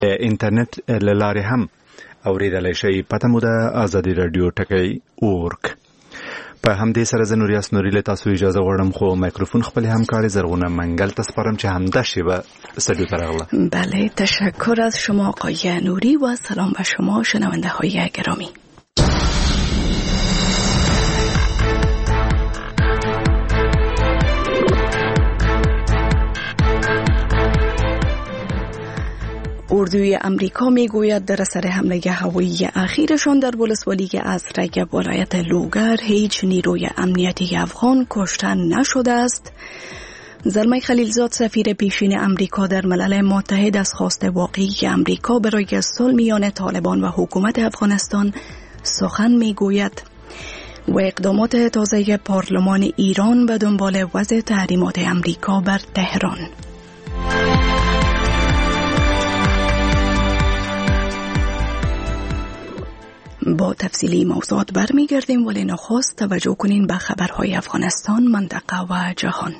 انټرنیټ لاره هم اوریدلای شئ. پته مو ده آزادي رادیو ټکی اورک. په همدې سره زه نوریاس نوري له تاسو اجازه غواړم خو میکروفون خپل همکار زرغونه منګل ته سپارم چې همدا شیبه استودیو ته راغله. بله، تشکر از شما آقای نوری و سلام به شما شنونده های گرامی. اردوی امریکا میگوید در اثر حمله هوایی اخیرشان در ولسوالی ازرق ولایت لوگر هیچ نیروی امنیتی افغان کشته نشده است. زلمه خلیلزاد سفیر پیشین امریکا در ملل متحد از خواست واقعی امریکا برای صلح میان طالبان و حکومت افغانستان سخن میگوید و اقدامات تازه پارلمان ایران به دنبال وضع تحریمات امریکا بر تهران. با تفصیلی موضوعات برمیگردیم، ولی نخست توجه کنین به خبرهای افغانستان، منطقه و جهان.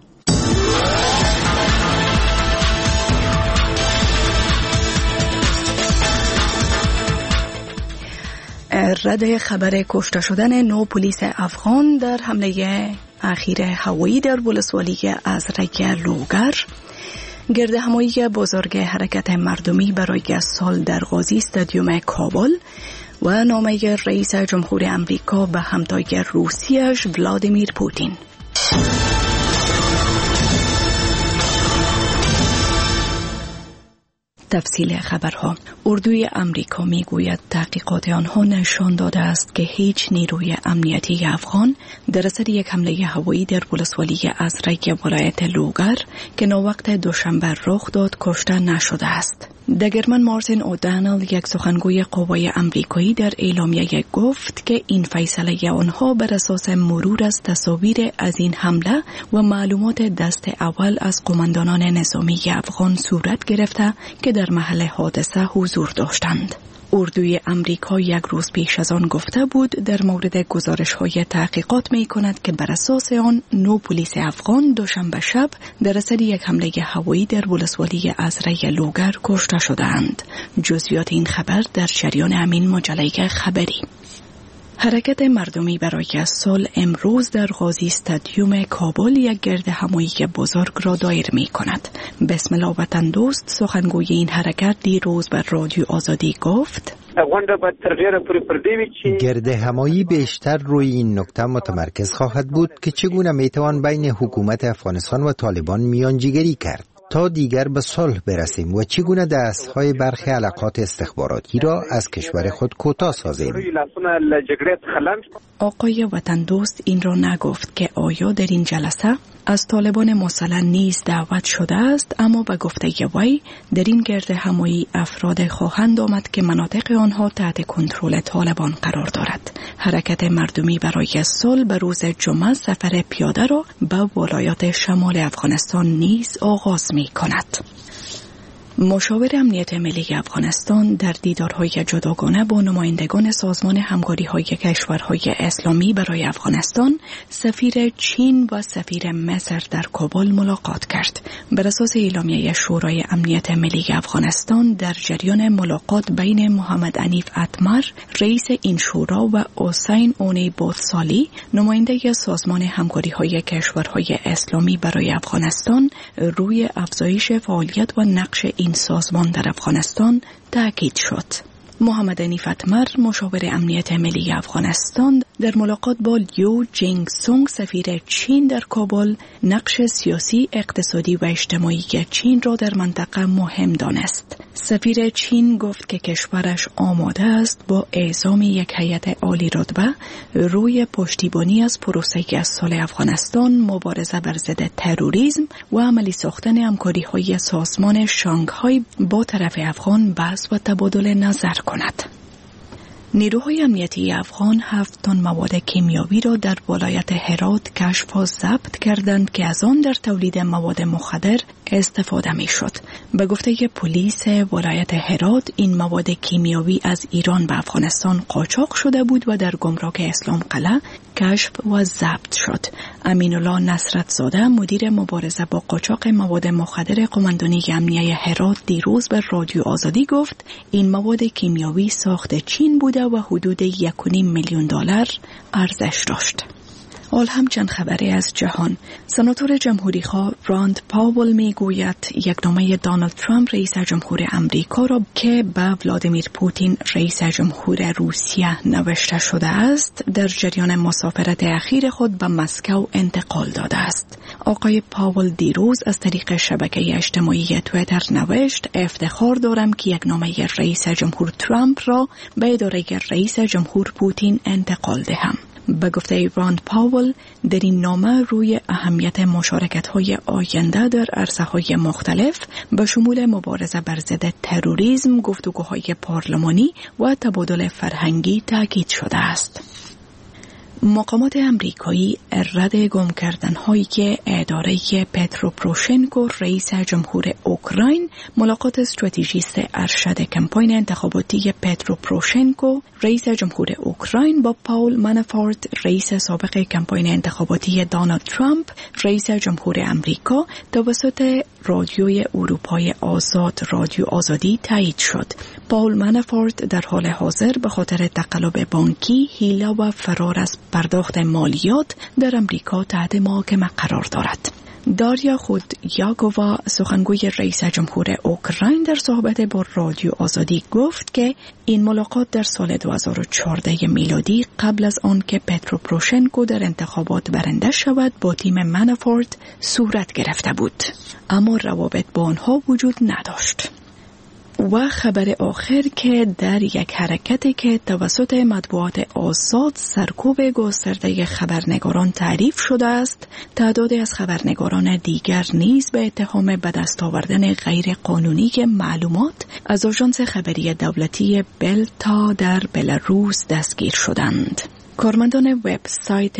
رد خبر کشته شدن 9 پلیس افغان در حمله اخیر هوایی در ولسوالی ازرق لوگر، گرد همایی بزرگ حرکت مردمی برای سال در غازی استادیوم کابل و نامه رئیس جمهور امریکا به همتای روسیه‌اش ولادیمیر پوتین. تفصیل خبرها. اردوی امریکا میگوید تحقیقات آنها نشان داده است که هیچ نیروی امنیتی افغان در اثر یک حمله هوایی در ولسوالی ازرق ولایت لوگر که ناوقت دوشنبه رخ داد کشته نشده است. دگرمن مارتین اودانل، یک سخنگوی قوای امریکایی، در اعلامیه گفت که این فیصله آنها بر اساس مرور از تصاویر از این حمله و معلومات دست اول از قماندانان نظامی افغان صورت گرفته که در محل حادثه حضور داشتند. اردوی امریکا یک روز پیش از آن گفته بود در مورد گزارش‌های تحقیقات می‌کند که بر اساس آن 9 پلیس افغان دوشنبه شب در اثر یک حمله هوایی در ولسوالی ازرق لوگر کشته شدند. جزئیات این خبر در جریان همین مجله خبری. حرکت مردمی برای صلح امروز در غازی استادیوم کابل یک گرد همایی بزرگ را دایر می کند. بسم الله وطن دوست، سخنگوی این حرکت، دیروز بر رادیو آزادی گفت گرد همایی بیشتر روی این نکته متمرکز خواهد بود که چگونه می توان بین حکومت افغانستان و طالبان میانجیگری کرد تا دیگر به صلح برسیم و چگونه دستهای برخی علاقات استخباراتی را از کشور خود کوتاه سازیم. آقای وطن دوست این را نگفت که آیا در این جلسه از طالبان مسلح نیز دعوت شده است، اما به گفته وی در این گرد همایی افراد خواهند آمد که مناطق آنها تحت کنترل طالبان قرار دارد. حرکت مردمی برای صلح به روز جمعه سفر پیاده را به ولایات شمال افغانستان نیز آغاز می کند. مشاور امنیت ملی افغانستان در دیدارهای جداگانه با نمایندگان سازمان همکاری‌های کشورهای اسلامی برای افغانستان، سفیر چین و سفیر مصر در کابل ملاقات کرد. بر اساس اعلامیه شورای امنیت ملی افغانستان، در جریان ملاقات بین محمد عنیف اتمر، رئیس این شورا، و حسین اونی بوتسالی، نماینده سازمان همکاری‌های کشورهای اسلامی برای افغانستان، روی افزایش فعالیت و نقش این سازمان در افغانستان تاکید شد. محمد عنیف اتمر، مشاور امنیت ملی افغانستان، در ملاقات با لیو جینگ سونگ، سفیر چین در کابل، نقش سیاسی، اقتصادی و اجتماعی چین را در منطقه مهم دانست. سفیر چین گفت که کشورش آماده است با اعزام یک هیئت عالی رتبه روی پشتیبانی از پروسه صلح افغانستان، مبارزه بر ضد تروریسم و عملی ساختن همکاری‌های سازمان شانگهای با طرف افغان بحث و تبادل نظر کند. نیروهای امنیتی افغان 7 تن مواد کیمیاوی را در ولایت هرات کشف و ضبط کردند که از آن در تولید مواد مخدر استفاده می شد. به گفته پلیس ولایت هرات، این مواد کیمیاوی از ایران به افغانستان قاچاق شده بود و در گمرک اسلام قلعه کشف و ضبط شد. امین الله نصرت زاده مدیر مبارزه با قاچاق مواد مخدر قماندانی امنیه هرات دیروز به رادیو آزادی گفت این مواد کیمیاوی ساخت چین بوده و حدود 1.5 میلیون دلار ارزش داشت. حال هم چند خبری از جهان. سناتور جمهوری‌خواه راند پاول میگوید یکنامه دونالد ترامپ رئیس جمهور امریکا را که به ولادیمیر پوتین رئیس جمهور روسیه نوشته شده است در جریان مسافرت اخیر خود به مسکو انتقال داده است. آقای پاول دیروز از طریق شبکه اجتماعی توییتر نوشت افتخار دارم که یکنامه رئیس جمهور ترامپ را به اداره رئیس جمهور پوتین انتقال دهم. به گفته راند پاول در این نامه روی اهمیت مشارکت‌های آینده در عرصه‌های مختلف به شمول مبارزه بر ضد تروریسم، گفتگوهای پارلمانی و تبادل فرهنگی تاکید شده است. مقامات امریکایی رد گم کردن‌هایی که اداره پترو پروشنکو رئیس جمهور اوکراین ملاقات استراتژیست ارشد کمپاین انتخاباتی پترو پروشنکو رئیس جمهور اوکراین با پاول منافورت رئیس سابق کمپاین انتخاباتی دونالد ترامپ رئیس جمهور امریکا توسط رادیوی اروپای آزاد رادیو آزادی تایید شد. پاول منافورت در حال حاضر به خاطر تقلب بانکی، حیله و فرار از پرداخت مالیات در امریکا تحت محاکمه قرار دارد. داریا خودیاگووا سخنگوی رئیس جمهور اوکراین در صحبت با رادیو آزادی گفت که این ملاقات در سال 2014 میلادی قبل از آن که پترو پروشنکو در انتخابات برنده شود با تیم منافورت صورت گرفته بود، اما روابط با آنها وجود نداشت. و خبر آخر که در یک حرکتی که توسط مطبوعات آزاد سرکوب گسترده خبرنگاران تعریف شده است، تعدادی از خبرنگاران دیگر نیز به اتهام به دست آوردن غیر قانونی معلومات از آژانس خبری دولتی بلتا در بلاروس دستگیر شدند. کارمندان وبسایت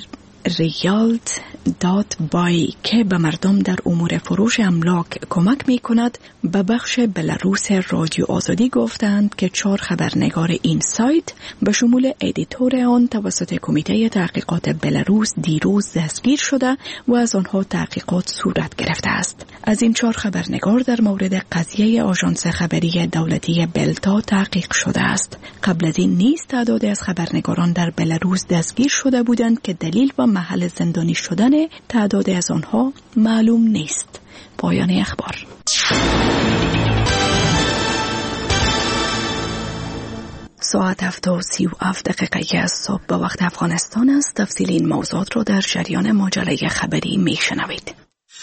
Realt.by که به مردم در امور فروش املاک کمک می کند به بخش بلاروس رادیو آزادی گفتند که 4 خبرنگار این سایت به شمول ادیتور آن توسط کمیته تحقیقات بلاروس دیروز دستگیر شده و از آنها تحقیقات صورت گرفته است. از این 4 خبرنگار در مورد قضیه آژانس خبری دولتی بلتا تحقیق شده است. قبل از این نیز تعدادی از خبرنگاران در بلاروس دستگیر شده بودند که دلیل و محل زندانی شدن تعدادی از آنها معلوم نیست. پایان اخبار. ساعت 7:37 از صبح به وقت افغانستان است. تفصیل این موضوعات را در جریان مجله خبری میشنوید.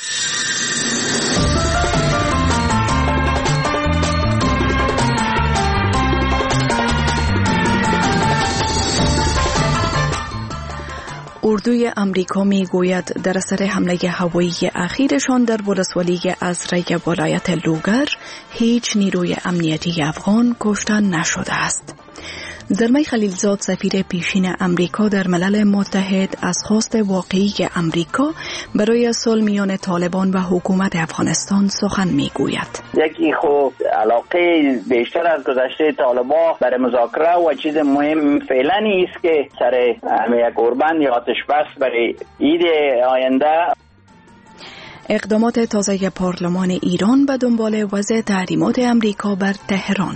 اردوی امریکا می گوید در اثر حمله هوایی اخیرشان در ولسوالی ازره ولایت لوگر هیچ نیروی امنیتی افغان کشته نشده است. زلمه خلیلزاد سفیر پیشین امریکا در ملل متحد از خواست واقعی امریکا برای صلح میان طالبان و حکومت افغانستان سخن میگوید. یکی خب علاقه بیشتر از گذشته طالبان برای مذاکره و چیز مهم فعلا است که سر یک قربان یا آتش بس برای عید آینده. اقدامات تازه پارلمان ایران به دنبال وضع تحریمات امریکا بر تهران.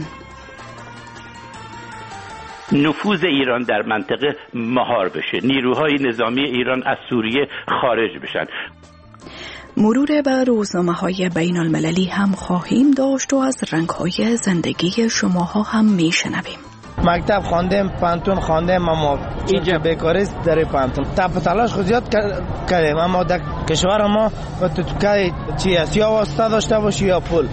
نفوذ ایران در منطقه مهار بشه، نیروهای نظامی ایران از سوریه خارج بشن. مرور بر روزنامه‌های بین المللی هم خواهیم داشت و از رنگ‌های زندگی شماها هم میشنویم. مکتب خواندیم، پانتون خواندیم، اما اینجا بیکاری در پانتون. تپ تلاش خود زیاد کردیم، اما در کشور ما تو چی است، یا واسطه داشته باشی یا پول.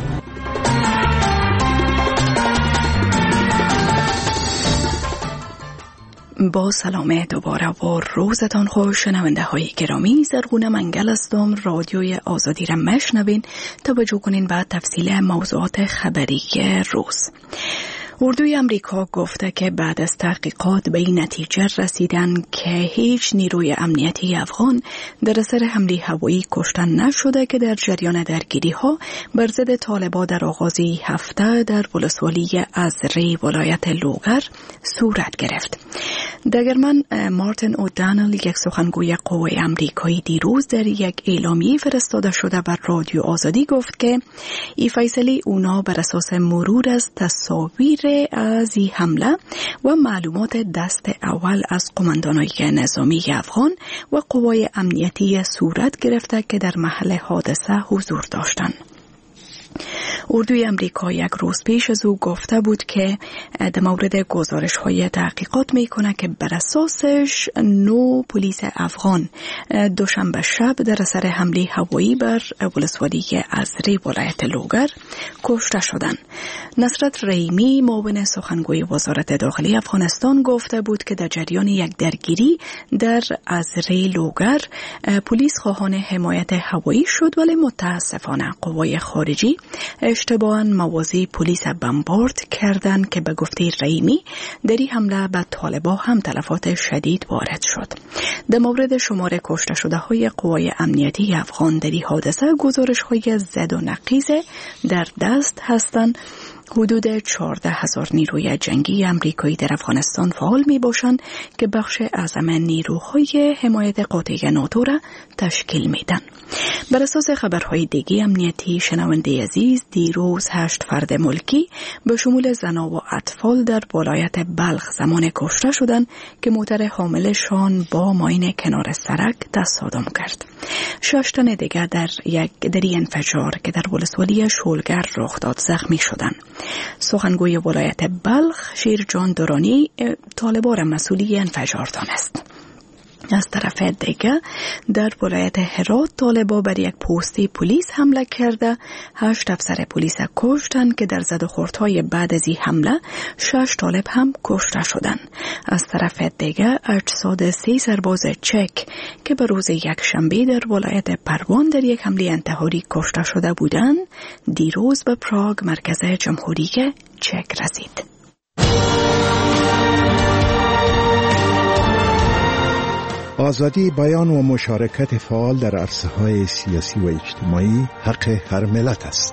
با سلام دوباره و روزتان خوش شنونده های گرامی. زرغونه منگل هستم. رادیوی آزادی را میشنوین. توجه کنین به تفصیل موضوعات خبری روز. اردوی امریکا گفته که بعد از تحقیقات به این نتیجه رسیدن که هیچ نیروی امنیتی افغان در اثر حمله هوایی کشته نشده که در جریان درگیری ها بر ضد طالبان در آغاز هفته در ولسوالی ازره ولایت لوگر صورت گرفت. دگرمن مارتین اودانل، یک سخنگوی قوه امریکایی، دیروز در یک اعلامیه فرستاده شده بر رادیو آزادی گفت که این فیصله اونا بر اساس مرور از تصاویر از این حمله و معلومات دست اول از قماندانای نظامی افغان و قوای امنیتی صورت گرفته که در محل حادثه حضور داشتند. اردوی امریکا یک روز پیش از او گفته بود که در مورد گزارش‌های تحقیقات میکنه که بر اساسش 9 پلیس افغان دوشنبه شب در اثر حمله هوایی بر ولسوالی ازری ولایت لوگر کشته شدند. نصرت رحیمی، معاون سخنگوی وزارت داخلی افغانستان، گفته بود که در جریان یک درگیری در ازری لوگر پلیس خواهان حمایت هوایی شد، ولی متاسفانه قوای خارجی اشتباهاً موازی پلیس بمبارد کردند که به گفته رحیمی در این حمله به طالبان هم تلفات شدید وارد شد. در مورد شمار کشته شده های قوای امنیتی افغان در این حادثه گزارش های زد و نقیض در دست هستند. حدود 14,000 نیروی جنگی امریکایی در افغانستان فعال می باشند که بخش اعظم نیروهای حمایت قاطع ناتو را تشکیل می دن. بر اساس خبرهای دیگه امنیتی، شنونده عزیز، دیروز 8 فرد ملکی به شمول زنا و اطفال در ولایت بلخ زمان کشته شدند که موتر حاملشان با ماین کنار سرک تصادم کرد. 6 تن دیگر در انفجار که در ولسوالی شولگر رخ داد زخمی شدند. سخنگوی ولایت بلخ شیرجان دورانی طالبان را مسئولی انفجار دانست. از طرف دیگه در ولایت هرات طالبان بر یک پست پلیس حمله کرده 8 افسر پلیس کشتند که در زد و خوردهای بعد از این حمله 6 طالب هم کشته شدند. از طرف دیگه اجساد 3 سرباز چک که به روز یکشنبه در ولایت پروان در یک حمله انتحاری کشته شده بودند دیروز به پراگ مرکز جمهوری چک رسید. آزادی بیان و مشارکت فعال در عرصه‌های سیاسی و اجتماعی حق هر ملت است.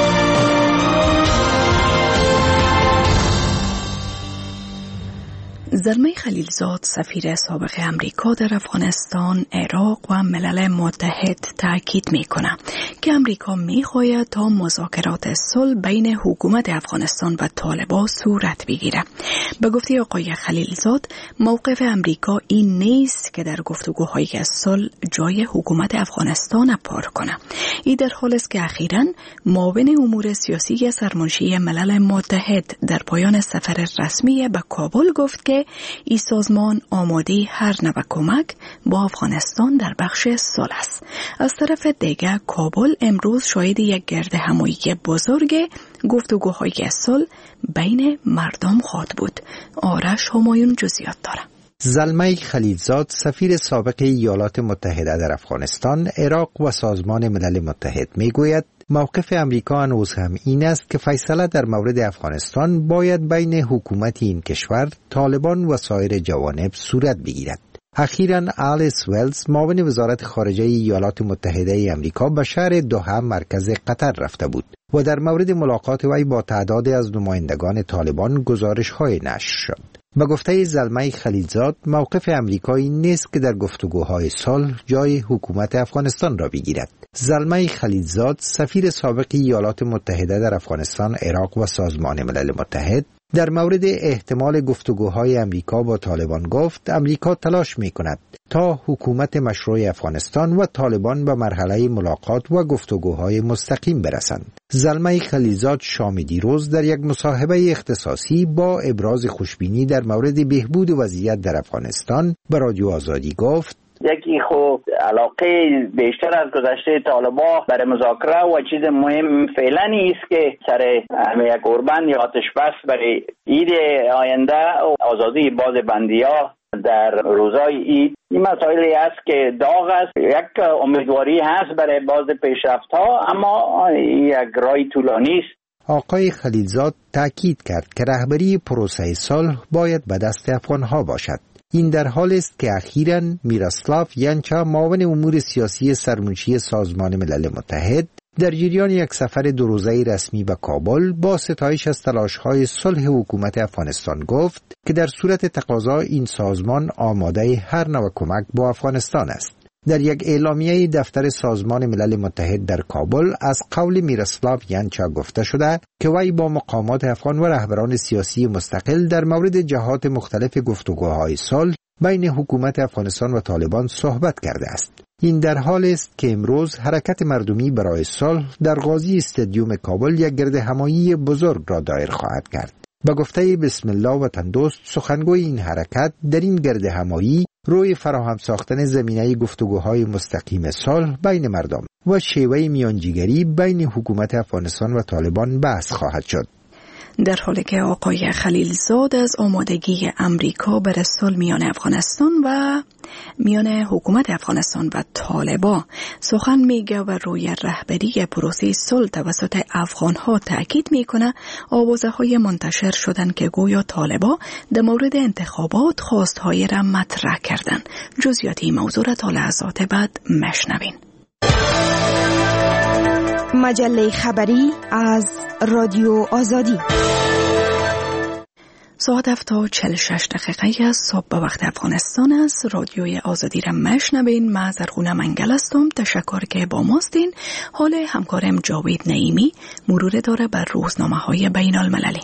زلمه خلیلزاد، سفیر سابق امریکا در افغانستان، عراق و ملل متحد تاکید میکنه که امریکا میخواهد تا مذاکرات صلح بین حکومت افغانستان و طالبان صورت بگیره. به گفته آقای خلیلزاد، موقف امریکا این نیست که در گفتگوهای صلح جای حکومت افغانستان پار کنه. این در حالی است که اخیراً معاون امور سیاسی سرمنشی ملل متحد در پایان سفر رسمی به کابل گفت که این سازمان آماده هر نوع کمک با افغانستان در بخش صلح است. از طرف دیگر کابل امروز شاهد یک گرد همایی بزرگ گفتگوهای صلح بین مردم خواهد بود. آرش همایون جزئیات داره. زلمه خلیلزاد، سفیر سابق ایالات متحده در افغانستان، عراق و سازمان ملل متحد میگوید موقف امریکا هنوز هم این است که فیصله در مورد افغانستان باید بین حکومت این کشور، طالبان و سایر جوانب صورت بگیرد. اخیراً آلیس ویلز، معاون وزارت خارجه ایالات متحده امریکا، به شهر دوحه مرکز قطر رفته بود و در مورد ملاقات وی با تعدادی از نمایندگان طالبان گزارش‌های نشر شد. به گفته زلمه خلیلزاد، موقف امریکایی نیست که در گفتگوهای صلح جای حکومت افغانستان را بگیرد. زلمه خلیلزاد، سفیر سابق ایالات متحده در افغانستان، عراق و سازمان ملل متحد، در مورد احتمال گفتگوهای امریکا با طالبان گفت امریکا تلاش می‌کند تا حکومت مشروع افغانستان و طالبان به مرحله ملاقات و گفتگوهای مستقیم برسند. زلمه خلیلزاد شام دیروز در یک مصاحبه اختصاصی با ابراز خوشبینی در مورد بهبود وضعیت در افغانستان به رادیو آزادی گفت یکی خب علاقه بیشتر از گذشته طالبان برای مذاکره و چیز مهم فعلا است که سر یک قربان یا آتش بس برای عید آینده و آزادی باز بندی‌ها در روزهای عید، این مسائلی است که داغ است. یک امیدواری هست برای باز پیشرفت‌ها، اما یک راه طولانی است. آقای خلیلزاد تاکید کرد که رهبری پروسه صلح باید به دست افغان‌ها باشد. این در حال است که اخیراً میراسلاو ینچا، معاون امور سیاسی سرمنشی سازمان ملل متحد، در جریان یک سفر 2 روزه رسمی به کابل با ستایش از تلاش‌های صلح حکومت افغانستان گفت که در صورت تقاضا این سازمان آماده هر نوع کمک با افغانستان است. در یک اعلامیه دفتر سازمان ملل متحد در کابل از قول میراسلاو ینچا گفته شده که وی با مقامات افغان و رهبران سیاسی مستقل در مورد جهات مختلف گفتگوهای صلح بین حکومت افغانستان و طالبان صحبت کرده است. این در حال است که امروز حرکت مردمی برای صلح در قاضی استادیوم کابل یک گرد همایی بزرگ را دایر خواهد کرد. به گفته بسم الله وطن دوست، سخنگوی این حرکت در این گرد همایی روی فراهم ساختن زمینه گفتگوهای مستقیم صلح بین مردم و شیوه میانجیگری بین حکومت افغانستان و طالبان بحث خواهد شد. در حالی که آقای خلیلزاد از آمادگی امریکا برای صلح میان افغانستان و میان حکومت افغانستان و طالبان سخن میگه و روی رهبری پروسه صلح توسط افغانها تاکید میکنه، آوازه‌های منتشر شدن که گویا طالبان در مورد انتخابات خواستهای را مطرح کردن. جزئیات این موضوع را تا لحظات بعد مشنوین. مجله خبری از رادیو آزادی. ساعت 7:46 از صبح به وقت افغانستان است. رادیوی آزادی را مشنوین. من زرغونه منگل هستم. تشکر که با ماستین. حال همکارم جاوید نعیمی مرور داره بر روزنامه‌های بین المللی.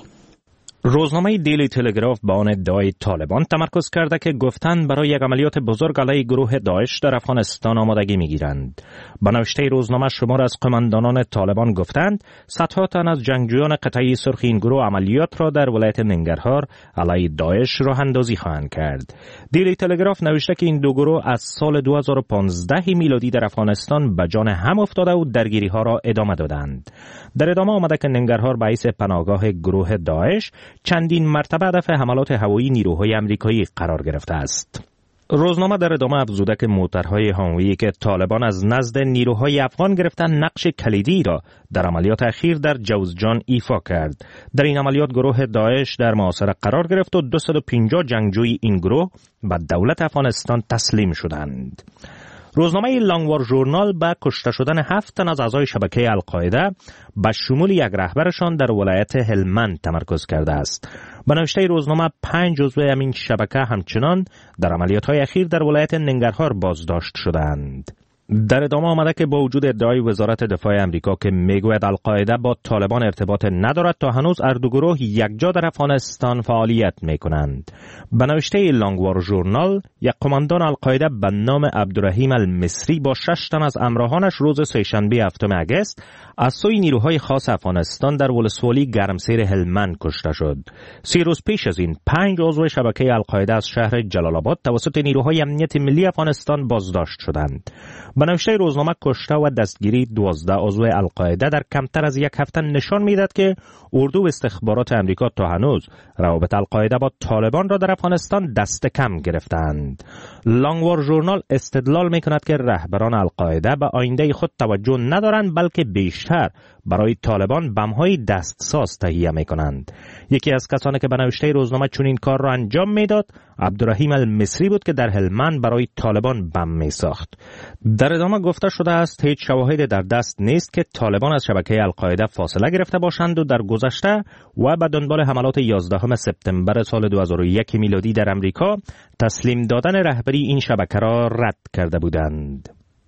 روزنامه دیلی تلگراف به آن ادعای طالبان تمرکز کرده که گفتند برای یک عملیات بزرگ علیه گروه داعش در افغانستان آمادگی می‌گیرند. به نوشته روزنامه شمار از قماندانان طالبان گفتند صدها تن از جنگجویان قطعی سرخ این گروه عملیات را در ولایت ننگرهار علیه داعش راه اندازی خواهند کرد. دیلی تلگراف نوشته که این دو گروه از سال 2015 میلادی در افغانستان به جان هم افتاده و درگیری‌ها را ادامه دادند. در ادامه آمده که ننگرهار باعث پناهگاه گروه داعش چندین مرتبه هدف حملات هوایی نیروهای آمریکایی قرار گرفته است. روزنامه در ادامه افزوده که موترهای هانویی که طالبان از نزد نیروهای افغان گرفتن نقش کلیدی را در عملیات اخیر در جوزجان ایفا کرد. در این عملیات گروه داعش در محاصره قرار گرفت و 250 جنگجوی این گروه به دولت افغانستان تسلیم شدند. روزنامه لانگوار ژورنال به کشته شدن 7 تن از اعضای شبکه القاعده به شمول یک رهبرشان در ولایت هلمند تمرکز کرده است. به نوشته روزنامه 5 عضو این شبکه همچنان در عملیات‌های اخیر در ولایت ننگرهار بازداشت شدند. در ادامه آمده که با وجود ادعای وزارت دفاع امریکا که میگوید القاعده با طالبان ارتباط ندارد، تا هنوز هر دو گروه یکجا در افغانستان فعالیت میکنند. به نوشته لانگوار ژورنال، یک قماندان القاعده به نام عبدالرحیم المصری با 6 تن از همراهانش روز سه‌شنبه 7 آگوست از سوی نیروهای خاص افغانستان در ولسوالی گرمسیر هلمند کشته شد. 3 روز پیش از این 5 عضو شبکه القاعده از شهر جلال آباد توسط نیروهای امنیت ملی افغانستان بازداشت شدند. به نوشته روزنامه کشته و دستگیری 12 عضو القاعده در کمتر از یک هفته نشان میدهد که اردو استخبارات امریکا تا هنوز روابط القاعده با طالبان را در افغانستان دست کم گرفتند. لانگوار ژورنال استدلال میکند که رهبران القاعده به آینده خود توجه ندارند، بلکه بیشتر برای طالبان بم‌های دستساز تهیه میکنند. یکی از کسانی که به نوشته روزنامه چنین کار را انجام میداد عبدالرحیم المصری بود که در هلمند برای طالبان بم میساخت. در ادامه گفته شده است هیچ شواهد در دست نیست که طالبان از شبکه القاعده فاصله گرفته باشند و در گذشته و به دنبال حملات 11 سپتامبر سال 2001 میلادی در امریکا تسلیم دادن رهبری این شبکه را رد کرده بودند.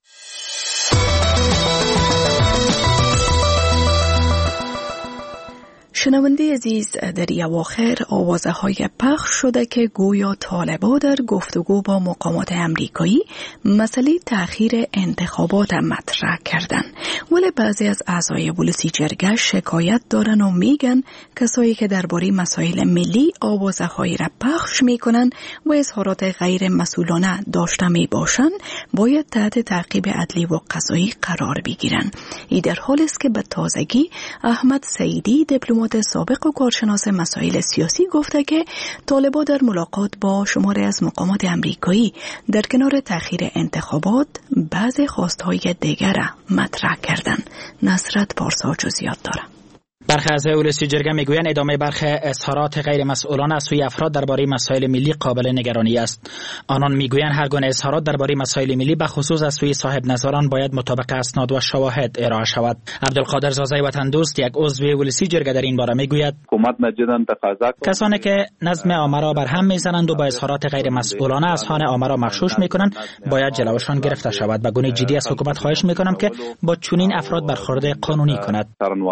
شنونده عزیز، در اواخر آوازه‌های پخش شده که گویا طالبان در گفتگو با مقامات امریکایی مسئله تأخیر انتخابات مطرح کردن، ولی بعضی از اعضای ولسی جرگه شکایت دارن و میگن کسایی که درباره مسائل ملی آوازه‌های را پخش میکنن و اظهارات غیر مسئولانه داشته میباشن باید تحت تعقیب عدلی و قضایی قرار بگیرن. این در حالی است که به تازگی احمد سعیدی دیپلمات سابق و کارشناس مسائل سیاسی گفته که طالبان در ملاقات با شماری از مقامات امریکایی در کنار تأخیر انتخابات بعضی خواستهای دیگر را مطرح کردند. نصرت پارسا جزئیات دارد. برخی اعضای اولسی جرگه میگویند ادامه برخی اظهارات غیر مسئولانه از سوی افراد درباره مسائل ملی قابل نگرانی است. آنان میگویند هر گونه اظهارات درباره مسائل ملی به خصوص از سوی صاحب نظران باید مطابق اسناد و شواهد ارائه شود. عبدالقادر زازای وطن دوست، یک عضو اولسی جرگه در این باره میگوید حکومت نجدن تقاضا کسانی که نظم عامه را بر هم میزنند و با اظهارات غیر مسئولانه اذهان عامه را مغشوش میکنند باید جلوشان گرفته شود. به گونه جدی از حکومت خواهش میکنم که با چنین افراد برخورد قانونی کند.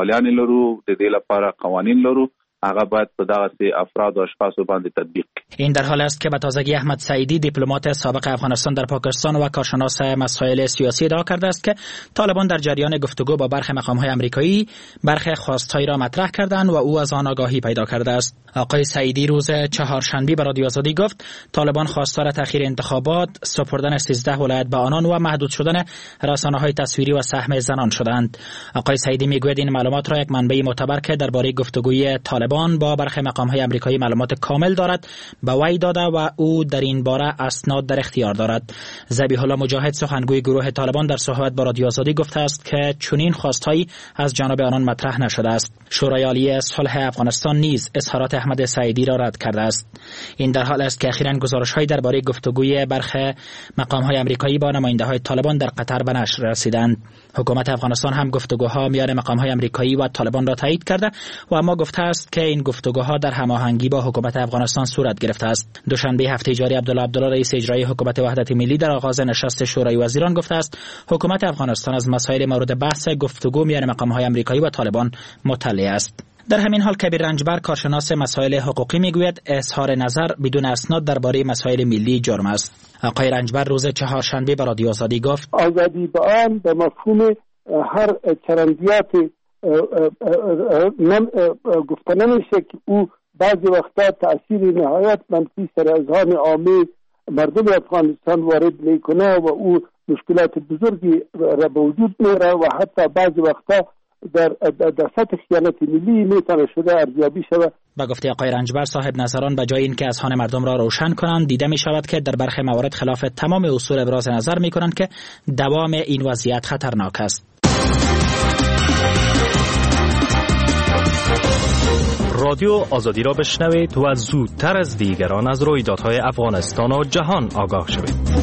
قوانین لرو هغه باید په دغه افراد او اشخاص باندې تطبیق. این در حال است که به تازگی احمد سعیدی دیپلمات سابق افغانستان در پاکستان و کارشناس مسائل سیاسی ادعا کرده است که طالبان در جریان گفتگو با برخی مقام‌های آمریکایی برخی خواستهایی را مطرح کردند و او از آن آگاهی پیدا کرده است. آقای سعیدی روز چهارشنبه به رادیو آزادی گفت طالبان خواستار تأخیر انتخابات، سپردن 13 ولایت به آنان و محدود شدن رسانه‌های تصویری و سهم زنان شدند. آقای سعیدی میگوید این معلومات را یک منبع معتبر که درباره گفتگوی طالبان با برخی مقام‌های آمریکایی معلومات کامل دارد به وی داده و او در این باره اسناد در اختیار دارد. ذبیح الله مجاهد سخنگوی گروه طالبان در صحبت با رادیو آزادی گفته است که چنین خواستهایی از جانب آنان مطرح نشده است. شورای عالی صلح افغانستان نیز اظهارات احمد سعیدی را رد کرده است. این در حال است که اخیراً گزارش‌های درباره گفتگوی برخی مقام‌های آمریکایی با نماینده‌های طالبان در قطر به نشر رسیدند. حکومت افغانستان هم گفتگوها میان مقام‌های آمریکایی و طالبان را تایید کرده و اما گفته است که این گفتگوها در هماهنگی با حکومت افغانستان صورت گرفته است. دوشنبه هفته جاری عبدالله رئیس اجرایی حکومت وحدت ملی در آغاز نشست شورای وزیران گفته است حکومت افغانستان از مسائل مورد بحث گفتگو میان مقام‌های آمریکایی و طالبان مطلع است. در همین حال کبیر رنجبر کارشناس مسائل حقوقی میگوید اظهار نظر بدون اسناد درباره مسائل ملی جرم است. آقای رنجبر روز چهارشنبه به رادیو آزادی گفت آزادی بیان به مفهوم هر چرندیات گفته نمیشه که او بعضی وقتا تأثیر نهایت منفی سر اذهان عامه مردم افغانستان وارد میکنه و او مشکلات بزرگی را به وجود میاره و حتی بعضی وقتا در سطح خیانت ملی میتونه شده ارزیابی شود. با گفته آقای رنجبر صاحب نظران به جای اینکه اذهان مردم را روشن کنند دیده می شود که در برخی موارد خلاف تمام اصول ابراز نظر می کنند که دوام این وضعیت خطرناک است. رادیو آزادی را بشنوید و زودتر از دیگران از رویدادهای افغانستان و جهان آگاه شوید.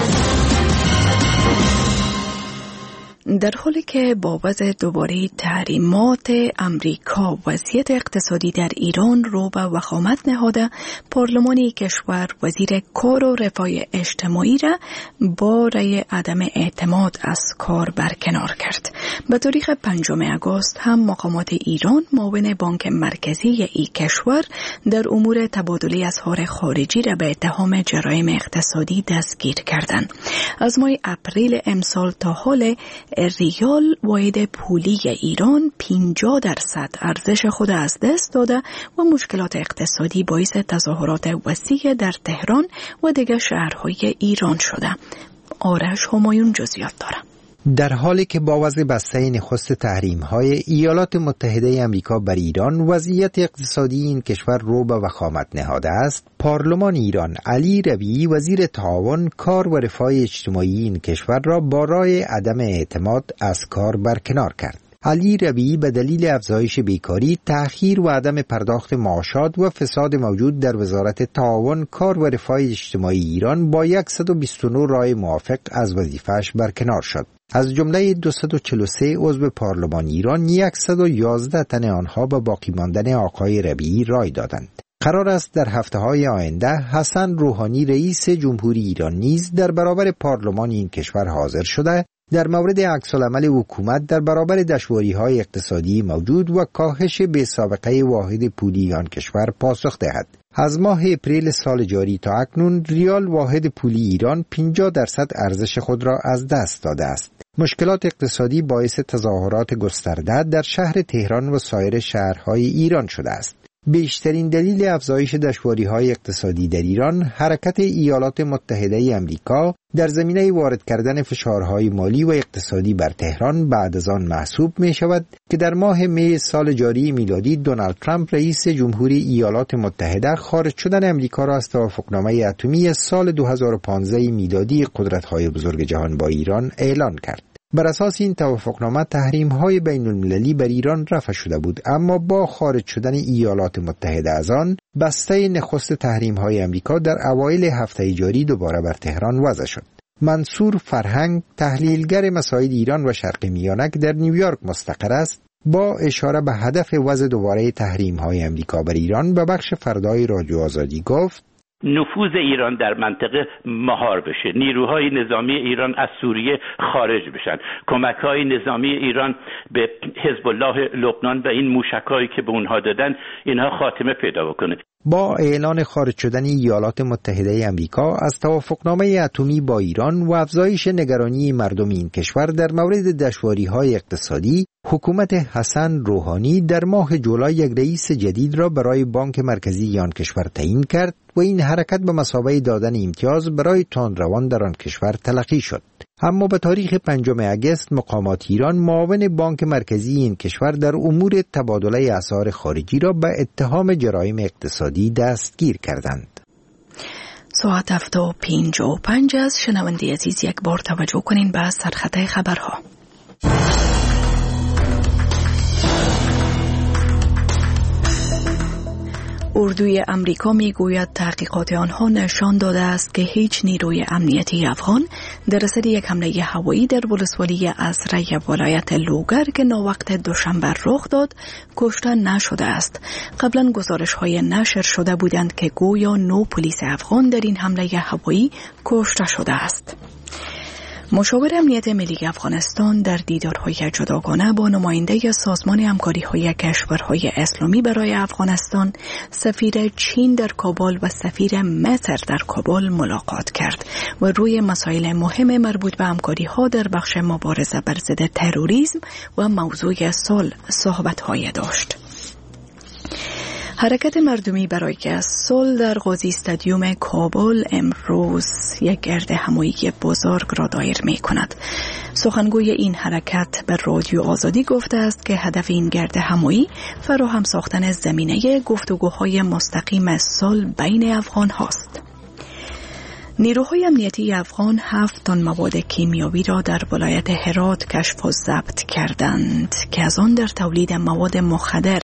در حالی که با وضع دوباره تحریمات امریکا وضعیت اقتصادی در ایران رو به وخامت نهاده، پارلمان کشور وزیر کار و رفاه اجتماعی را با رأی عدم اعتماد از کار برکنار کرد. به تاریخ 5 آگوست هم مقامات ایران معاون بانک مرکزی این کشور در امور تبادله اسعار خارجی را به اتهام جرایم اقتصادی دستگیر کردند. از ماه اپریل امسال تا حال ریال واحد پولی ایران 50% ارزش خود از دست داده و مشکلات اقتصادی باعث تظاهرات وسیع در تهران و دیگر شهرهای ایران شده. آرش همایون جزئیات داره. در حالی که با وضع بسته نخست تحریم‌های ایالات متحده آمریکا بر ایران وضعیت اقتصادی این کشور رو به وخامت نهاده است، پارلمان ایران علی ربیعی وزیر تعاون کار و رفاه اجتماعی این کشور را با رأی عدم اعتماد از کار برکنار کرد. علی ربیعی به دلیل افزایش بیکاری، تأخیر و عدم پرداخت معاشات و فساد موجود در وزارت تعاون کار و رفاه اجتماعی ایران با 129 رأی موافق از وظیفه‌اش برکنار شد. از جمله 243 عضو پارلمان ایران 111 تن آنها به باقی ماندن آقای ربیعی رأی دادند. قرار است در هفته‌های آینده حسن روحانی رئیس جمهوری ایران نیز در برابر پارلمان این کشور حاضر شده در مورد عکس‌العمل حکومت در برابر دشواری‌های اقتصادی موجود و کاهش بی‌سابقه واحد پولی آن کشور پاسخ دهد. از ماه اپریل سال جاری تا اکنون ریال واحد پولی ایران 50% ارزش خود را از دست داده است. مشکلات اقتصادی باعث تظاهرات گسترده در شهر تهران و سایر شهرهای ایران شده است. بیشترین دلیل افزایش دشواری‌های اقتصادی در ایران حرکت ایالات متحده آمریکا در زمینه وارد کردن فشارهای مالی و اقتصادی بر تهران بعد از آن محسوب می شود که در ماه می سال جاری میلادی دونالد ترامپ رئیس جمهوری ایالات متحده خارج شدن آمریکا را از توافقنامه اتمی سال 2015 میلادی قدرت‌های بزرگ جهان با ایران اعلان کرد. بر اساس این توافقنامه تحریم‌های بین‌المللی بر ایران رفع شده بود، اما با خارج شدن ایالات متحده از آن، بسته نخست تحریم‌های امریکا در اوایل هفته جاری دوباره بر تهران وضع شد. منصور فرهنگ، تحلیلگر مسائل ایران و شرق میانه در نیویورک مستقر است، با اشاره به هدف وضع دوباره تحریم‌های امریکا بر ایران به بخش فردای رادیو آزادی گفت: نفوذ ایران در منطقه مهار بشه، نیروهای نظامی ایران از سوریه خارج بشن، کمک‌های نظامی ایران به حزب الله لبنان و این موشک‌هایی که به اونها دادن اینها خاتمه پیدا بکنه. با اعلان خارج شدن ایالات متحده امریکا از توافقنامه اتمی با ایران و افزایش نگرانی مردم این کشور در مورد دشواری‌های اقتصادی، حکومت حسن روحانی در ماه جولای یک رئیس جدید را برای بانک مرکزی آن کشور تعیین کرد و این حرکت به مثابه دادن امتیاز برای تندروان در آن کشور تلقی شد. اما به تاریخ 5 اگست مقامات ایران معاون بانک مرکزی این کشور در امور تبادله اسعار خارجی را به اتهام جرایم اقتصادی دستگیر کردند. ساعت 7:55 است. شنونده عزیز، یک بار توجه کنین به سرخط خبرها. اردوی امریکا میگوید تحقیقات آنها نشان داده است که هیچ نیروی امنیتی افغان در اثر یک حمله هوایی در ولسوالی ازره ولایت لوگر که ناوقت دوشنبه رخ داد کشته نشده است. قبلا گزارش‌های نشر شده بودند که گویا 9 پلیس افغان در این حمله هوایی کشته شده است. مشاور امنیت ملی افغانستان در دیدارهای جداگانه با نماینده سازمان همکاری‌های کشورهای اسلامی برای افغانستان، سفیر چین در کابل و سفیر مصر در کابل ملاقات کرد و روی مسائل مهم مربوط به همکاری‌ها در بخش مبارزه بر ضد تروریسم و موضوع صلح صحبت‌های داشت. حرکت مردمی برای صلح در قاضی استادیوم کابل امروز یک گرد همایی بزرگ را دایر می کند. سخنگوی این حرکت به رادیو آزادی گفته است که هدف این گرد همایی فراهم ساختن زمینه گفتگوهای مستقیم صلح بین افغان هاست. نیروهای امنیتی افغان 7 تن مواد کیمیاوی را در ولایت هرات کشف و ضبط کردند که از آن در تولید مواد مخدر